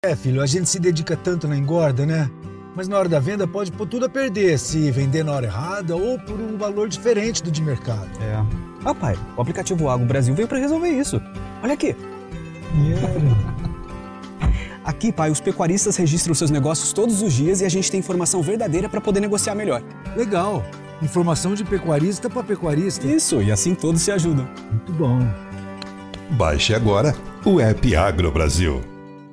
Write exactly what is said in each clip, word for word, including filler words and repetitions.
É, filho, a gente se dedica tanto na engorda, né? Mas na hora da venda pode pôr tudo a perder se vender na hora errada ou por um valor diferente do de mercado. É. Ah, pai, o aplicativo Agro Brasil veio para resolver isso. Olha aqui. Yeah. Aqui, pai, os pecuaristas registram seus negócios todos os dias e a gente tem informação verdadeira para poder negociar melhor. Legal. Informação de pecuarista para pecuarista. Isso, e assim todos se ajudam. Muito bom. Baixe agora o app Agro Brasil.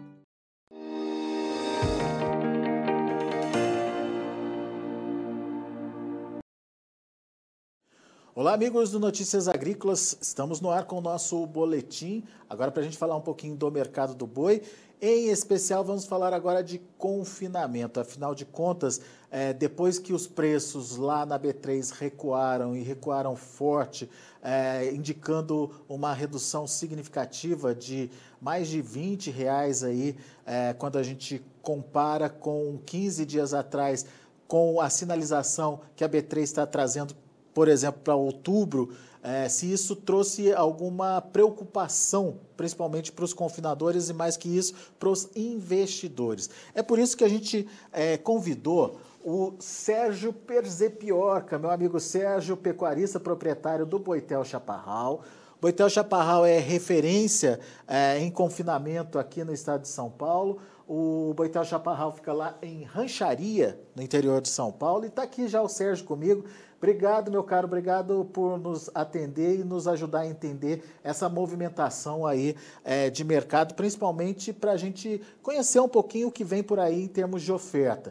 Olá, amigos do Notícias Agrícolas, estamos no ar com o nosso boletim, agora para a gente falar um pouquinho do mercado do boi, em especial vamos falar agora de confinamento, afinal de contas, é, depois que os preços lá na B três recuaram e recuaram forte, é, indicando uma redução significativa de mais de vinte reais aí, é, quando a gente compara com quinze dias atrás, com a sinalização que a B três está trazendo, por exemplo, para outubro, eh, se isso trouxe alguma preocupação, principalmente para os confinadores e, mais que isso, para os investidores. É por isso que a gente eh, convidou o Sérgio Perzepiorca, meu amigo Sérgio, pecuarista proprietário do Boitel Chaparral. Boitel Chaparral é referência eh, em confinamento aqui no estado de São Paulo. O Boitel Chaparral fica lá em Rancharia, no interior de São Paulo, e está aqui já o Sérgio comigo. Obrigado, meu caro, obrigado por nos atender e nos ajudar a entender essa movimentação aí é, de mercado, principalmente para a gente conhecer um pouquinho o que vem por aí em termos de oferta.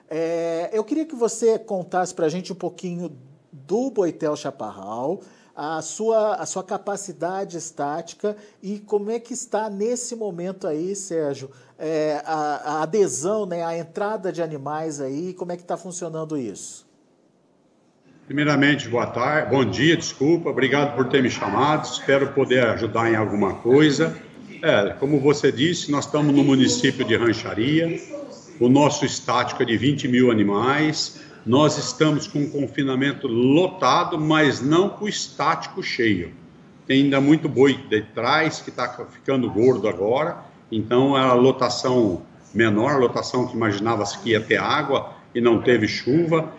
É, eu queria que você contasse para a gente um pouquinho do Boitel Chaparral, a sua, a sua capacidade estática e como é que está nesse momento aí, Sérgio, é, a, a adesão, né, a entrada de animais aí, como é que está funcionando isso? Primeiramente, boa tarde, bom dia, desculpa, obrigado por ter me chamado, espero poder ajudar em alguma coisa. É, como você disse, nós estamos no município de Rancharia, o nosso estático é de vinte mil animais, nós estamos com um confinamento lotado, mas não com o estático cheio. Tem ainda muito boi de trás que está ficando gordo agora, então é a lotação menor, a lotação que imaginava-se que ia ter água e não teve chuva.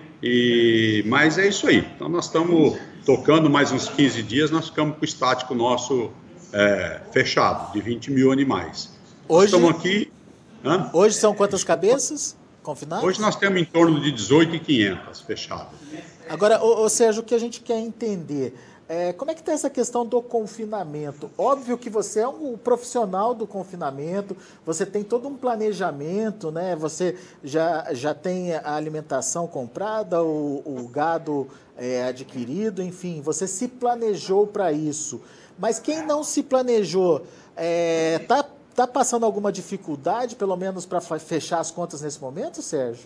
E, mas é isso aí, então nós estamos tocando mais uns quinze dias, nós ficamos com o estático nosso é, fechado, de vinte mil animais. Hoje, estamos aqui... Hã? Hoje são quantas cabeças confinadas? Hoje nós temos em torno de dezoito mil e quinhentos fechados. Agora, ô, ô, Sérgio, o que a gente quer entender... É, como é que está essa questão do confinamento? Óbvio que você é um profissional do confinamento, você tem todo um planejamento, né? Você já, já tem a alimentação comprada, o, o gado é, adquirido, enfim, você se planejou para isso. Mas quem não se planejou, está é, tá, tá passando alguma dificuldade, pelo menos para fechar as contas nesse momento, Sérgio?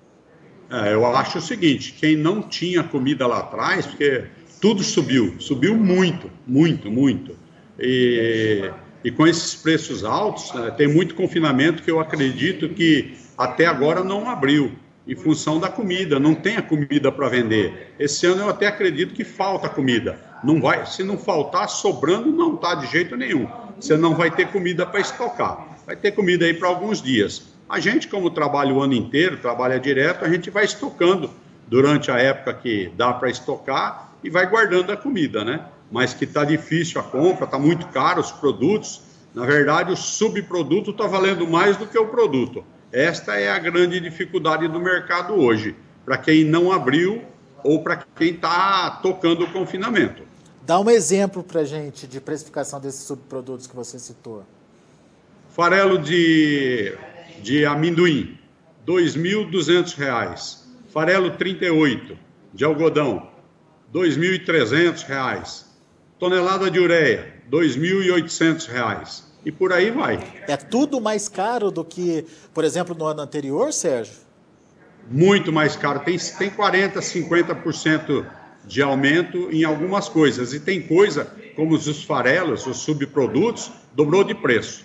É, eu acho o seguinte, quem não tinha comida lá atrás, porque... tudo subiu, subiu muito, muito, muito. E, e com esses preços altos, né, tem muito confinamento que eu acredito que até agora não abriu, em função da comida, não tem a comida para vender. Esse ano eu até acredito que falta comida. Não vai, se não faltar, sobrando não está de jeito nenhum. Você não vai ter comida para estocar. Vai ter comida aí para alguns dias. A gente, como trabalha o ano inteiro, trabalha direto, a gente vai estocando durante a época que dá para estocar, e vai guardando a comida, né? Mas que está difícil a compra, está muito caro os produtos. Na verdade, o subproduto está valendo mais do que o produto. Esta é a grande dificuldade do mercado hoje, para quem não abriu ou para quem está tocando o confinamento. Dá um exemplo para a gente de precificação desses subprodutos que você citou. Farelo de, de amendoim, dois mil e duzentos reais. Farelo trinta e oito, de algodão, dois mil e trezentos reais. Tonelada de ureia, dois mil e oitocentos reais. E por aí vai. É tudo mais caro do que, por exemplo, no ano anterior, Sérgio? Muito mais caro. Tem, tem quarenta por cento, cinquenta por cento de aumento em algumas coisas. E tem coisa, como os farelos, os subprodutos, dobrou de preço.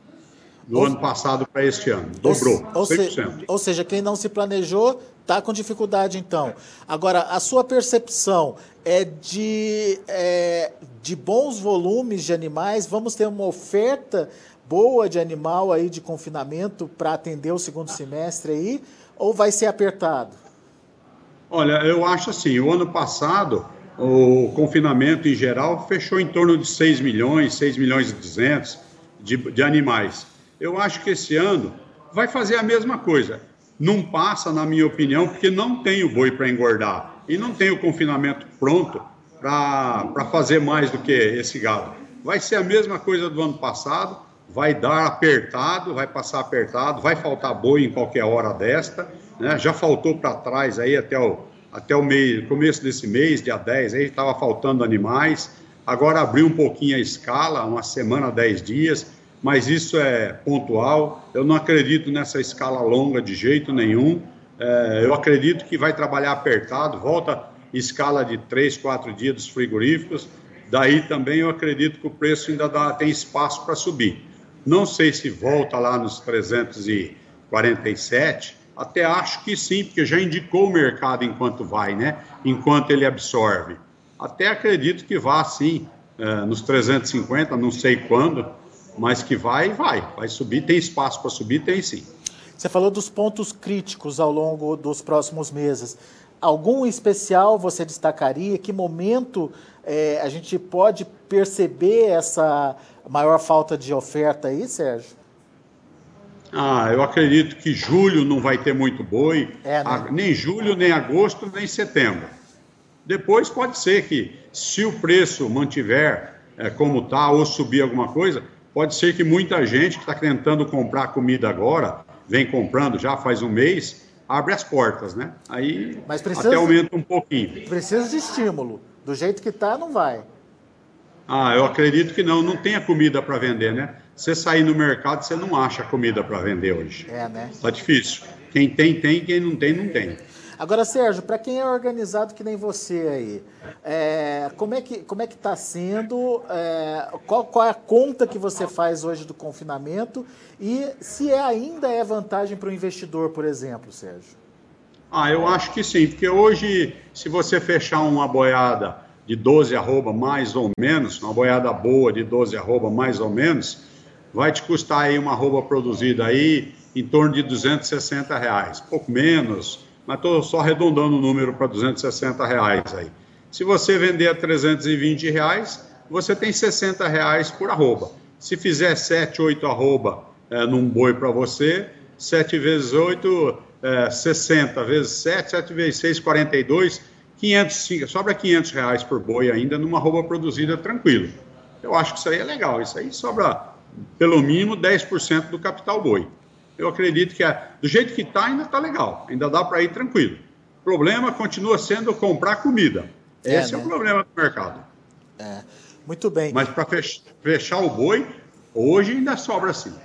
Do ou, ano passado para este ano. Dobrou, ou, cem por cento. Se, ou seja, quem não se planejou está com dificuldade, então. Agora, a sua percepção é de, é de bons volumes de animais? Vamos ter uma oferta boa de animal aí de confinamento para atender o segundo semestre aí, ou vai ser apertado? Olha, eu acho assim, o ano passado, o confinamento em geral fechou em torno de seis milhões, seis milhões e duzentos de, de animais. Eu acho que esse ano vai fazer a mesma coisa. Não passa, na minha opinião, porque não tem o boi para engordar e não tem o confinamento pronto para fazer mais do que esse gado. Vai ser a mesma coisa do ano passado, vai dar apertado, vai passar apertado, vai faltar boi em qualquer hora desta, né? Já faltou para trás aí até o, até o mês, começo desse mês, dia dez, aí estava faltando animais, agora abriu um pouquinho a escala, uma semana, dez dias, mas isso é pontual, eu não acredito nessa escala longa de jeito nenhum, é, eu acredito que vai trabalhar apertado, volta escala de três, quatro dias dos frigoríficos, daí também eu acredito que o preço ainda dá, tem espaço para subir. Não sei se volta lá nos trezentos e quarenta e sete, até acho que sim, porque já indicou o mercado enquanto vai, né? Enquanto ele absorve. Até acredito que vá sim, é, nos trezentos e cinquenta, não sei quando, mas que vai, vai. Vai subir, tem espaço para subir, tem sim. Você falou dos pontos críticos ao longo dos próximos meses. Algum especial você destacaria? Que momento é, a gente pode perceber essa maior falta de oferta aí, Sérgio? Ah, eu acredito que julho não vai ter muito boi, é, né? ah, nem julho, nem agosto, nem setembro. Depois pode ser que, se o preço mantiver é, como está ou subir alguma coisa, pode ser que muita gente que está tentando comprar comida agora, vem comprando já faz um mês, abre as portas, né? Aí Mas precisa, até aumenta um pouquinho. Precisa de estímulo. Do jeito que está, não vai. Ah, eu acredito que não. Não tem a comida para vender, né? Você sair no mercado, você não acha comida para vender hoje. É, né? Tá difícil. Quem tem, tem. Quem não tem, não tem. Agora, Sérgio, para quem é organizado que nem você aí, é, como é que como é que está sendo, é, qual, qual é a conta que você faz hoje do confinamento e se é, ainda é vantagem para o investidor, por exemplo, Sérgio? Ah, eu acho que sim, porque hoje, se você fechar uma boiada de doze arroba mais ou menos, uma boiada boa de doze arroba mais ou menos, vai te custar aí uma arroba produzida aí em torno de duzentos e sessenta reais, pouco menos, mas estou só arredondando o número para duzentos e sessenta reais aí. Se você vender a trezentos e vinte reais, você tem sessenta reais por arroba. Se fizer sete, oito arroba é, num boi para você, sete vezes oito, é, sessenta vezes sete, sete vezes seis, quarenta e dois, quinhentos, sobra quinhentos reais por boi ainda numa arroba produzida tranquilo. Eu acho que isso aí é legal, isso aí sobra pelo mínimo dez por cento do capital boi. Eu acredito que é, do jeito que está ainda está legal, ainda dá para ir tranquilo. O problema continua sendo comprar comida. É, Esse né? é o problema do mercado. É, muito bem. Mas para fechar o boi, hoje ainda sobra sim.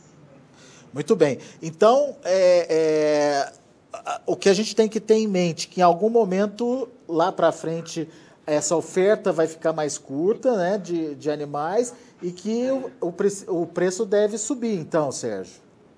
Muito bem. Então, é, é, o que a gente tem que ter em mente, que em algum momento, lá para frente, essa oferta vai ficar mais curta, né, de, de animais, e que o, o, pre, o preço deve subir, então, Sérgio.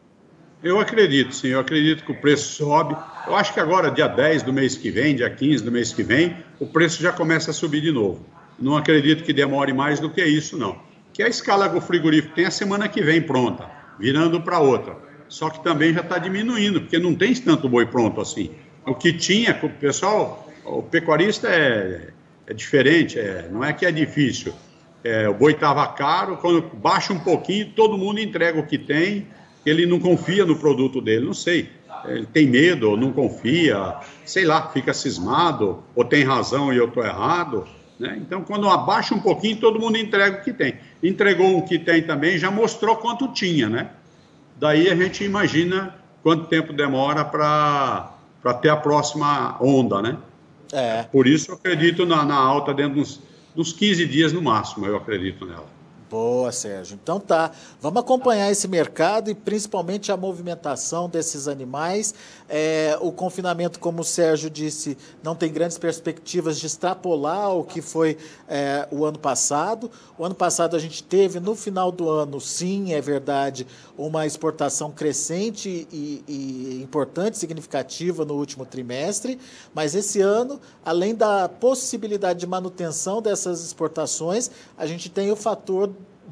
Eu acredito, sim. Eu acredito que o preço sobe. Eu acho que agora, dia dez do mês que vem, dia quinze do mês que vem, o preço já começa a subir de novo. Não acredito que demore mais do que isso, não. Que a escala do frigorífico tem a semana que vem pronta, virando para outra. Só que também já está diminuindo, porque não tem tanto boi pronto assim. O que tinha, o pessoal, o pecuarista é, é diferente, é, não é que é difícil. É, o boi estava caro, quando baixa um pouquinho, todo mundo entrega o que tem, ele não confia no produto dele, não sei. Ele tem medo, ou não confia, sei lá, fica cismado, ou tem razão e eu estou errado. Né? Então, quando abaixa um pouquinho, todo mundo entrega o que tem. Entregou o que tem também, já mostrou quanto tinha, né? Daí a gente imagina quanto tempo demora para para ter a próxima onda, né? É. Por isso eu acredito na, na alta dentro dos, dos quinze dias no máximo, eu acredito nela. Boa, Sérgio. Então tá, vamos acompanhar esse mercado e principalmente a movimentação desses animais. É, o confinamento, como o Sérgio disse, não tem grandes perspectivas de extrapolar o que foi é, o ano passado. O ano passado a gente teve, no final do ano, sim, é verdade, uma exportação crescente e, e importante, significativa no último trimestre, mas esse ano, além da possibilidade de manutenção dessas exportações, a gente tem o fator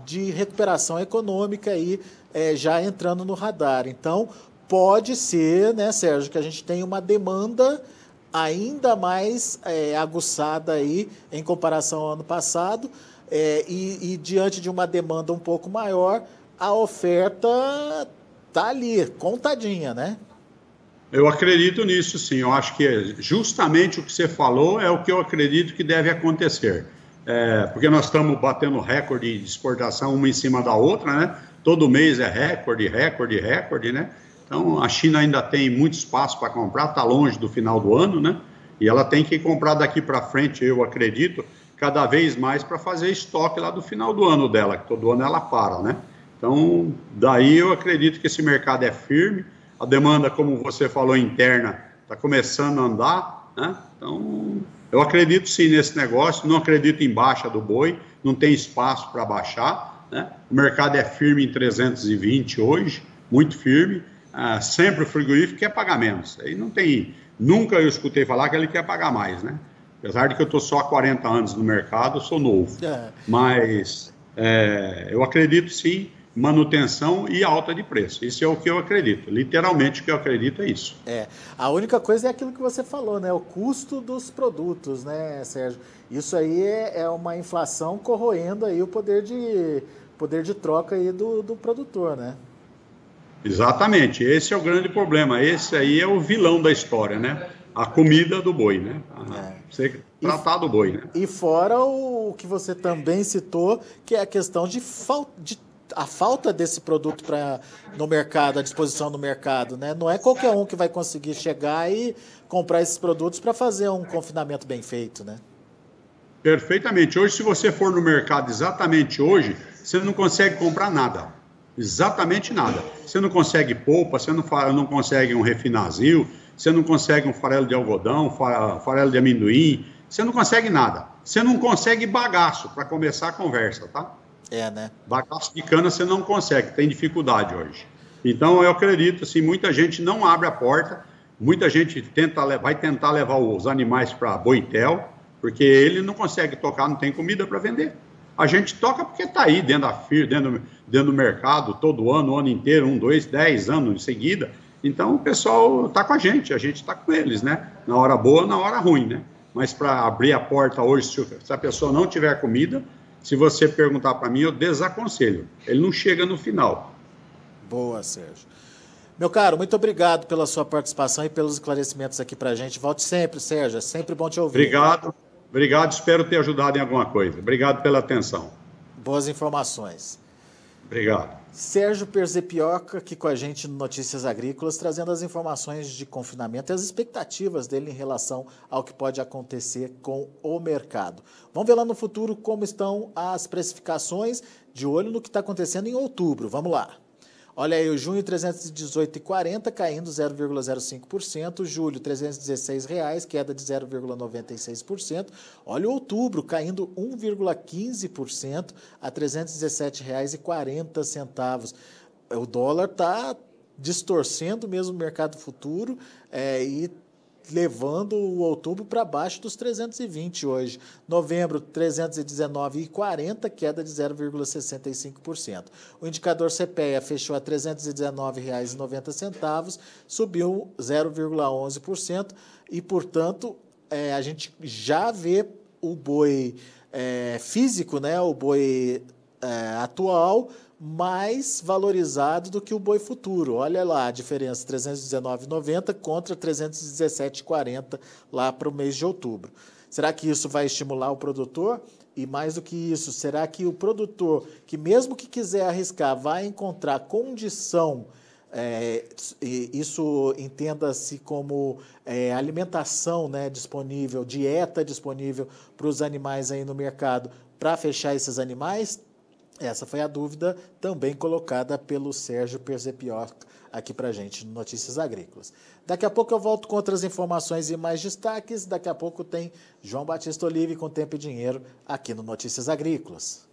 de recuperação econômica aí, é, já entrando no radar. Então, pode ser, né, Sérgio, que a gente tenha uma demanda ainda mais é, aguçada aí em comparação ao ano passado, é, e, e diante de uma demanda um pouco maior, a oferta está ali, contadinha, né? Eu acredito nisso, sim. Eu acho que justamente o que você falou é o que eu acredito que deve acontecer. É, porque nós estamos batendo recorde de exportação uma em cima da outra, né? Todo mês é recorde, recorde, recorde, né? Então, a China ainda tem muito espaço para comprar, está longe do final do ano, né? E ela tem que comprar daqui para frente, eu acredito, cada vez mais para fazer estoque lá do final do ano dela, que todo ano ela para, né? Então, daí eu acredito que esse mercado é firme, a demanda, como você falou, interna, está começando a andar, né? Então, eu acredito sim nesse negócio, não acredito em baixa do boi, não tem espaço para baixar, né? O mercado é firme em trezentos e vinte hoje, muito firme, ah, sempre o frigorífico quer pagar menos, aí não tem, nunca eu escutei falar que ele quer pagar mais, né? Apesar de que eu estou só há quarenta anos no mercado, eu sou novo, é. Mas é, eu acredito sim, manutenção e alta de preço. Isso é o que eu acredito. Literalmente o que eu acredito é isso. É. A única coisa é aquilo que você falou, né? O custo dos produtos, né, Sérgio? Isso aí é, é uma inflação corroendo aí o poder de, poder de troca aí do, do produtor, né? Exatamente. Esse é o grande problema. Esse aí é o vilão da história, né? A comida do boi, né? A, é. Você tratar do boi, né? E fora o que você também citou, que é a questão de falta de a falta desse produto pra, no mercado, à disposição no mercado, né? Não é qualquer um que vai conseguir chegar e comprar esses produtos para fazer um confinamento bem feito, né? Perfeitamente. Hoje, se você for no mercado exatamente hoje, você não consegue comprar nada. Exatamente nada. Você não consegue polpa, você não, não consegue um refinazil, você não consegue um farelo de algodão, farelo de amendoim, você não consegue nada. Você não consegue bagaço para começar a conversa, tá? É, né? Bagaço de cana você não consegue, tem dificuldade hoje. Então, eu acredito, assim, muita gente não abre a porta, muita gente tenta, vai tentar levar os animais para Boitel, porque ele não consegue tocar, não tem comida para vender. A gente toca porque está aí dentro da F I R, dentro, dentro do mercado, todo ano, o ano inteiro, um, dois, dez anos em seguida. Então, o pessoal está com a gente, a gente está com eles, né? Na hora boa, na hora ruim, né? Mas para abrir a porta hoje, se a pessoa não tiver comida, se você perguntar para mim, eu desaconselho. Ele não chega no final. Boa, Sérgio. Meu caro, muito obrigado pela sua participação e pelos esclarecimentos aqui para a gente. Volte sempre, Sérgio. É sempre bom te ouvir. Obrigado. Obrigado. Espero ter ajudado em alguma coisa. Obrigado pela atenção. Boas informações. Obrigado. Sérgio Perzepioca aqui com a gente no Notícias Agrícolas, trazendo as informações de confinamento e as expectativas dele em relação ao que pode acontecer com o mercado. Vamos ver lá no futuro como estão as precificações, de olho no que está acontecendo em outubro. Vamos lá. Olha aí, o junho trezentos e dezoito reais e quarenta centavos, caindo zero vírgula zero cinco por cento. Julho, trezentos e dezesseis reais, queda de zero vírgula noventa e seis por cento. Olha o outubro, caindo um vírgula quinze por cento a trezentos e dezessete reais e quarenta centavos. O dólar está distorcendo mesmo o mercado futuro é, e levando o outubro para baixo dos trezentos e vinte hoje. Novembro, trezentos e dezenove reais e quarenta centavos, queda de zero vírgula sessenta e cinco por cento. O indicador C P E A fechou a trezentos e dezenove reais e noventa centavos, subiu zero vírgula onze por cento e, portanto, é, a gente já vê o boi é, físico, né, o boi é, atual, mais valorizado do que o boi futuro. Olha lá a diferença, trezentos e dezenove reais e noventa centavos contra trezentos e dezessete reais e quarenta centavos lá para o mês de outubro. Será que isso vai estimular o produtor? E mais do que isso, será que o produtor, que mesmo que quiser arriscar, vai encontrar condição, é, isso entenda-se como é, alimentação, né, disponível, dieta disponível para os animais aí no mercado, para fechar esses animais? Essa foi a dúvida também colocada pelo Sérgio Perzepioca aqui para a gente no Notícias Agrícolas. Daqui a pouco eu volto com outras informações e mais destaques. Daqui a pouco tem João Batista Olive com Tempo e Dinheiro aqui no Notícias Agrícolas.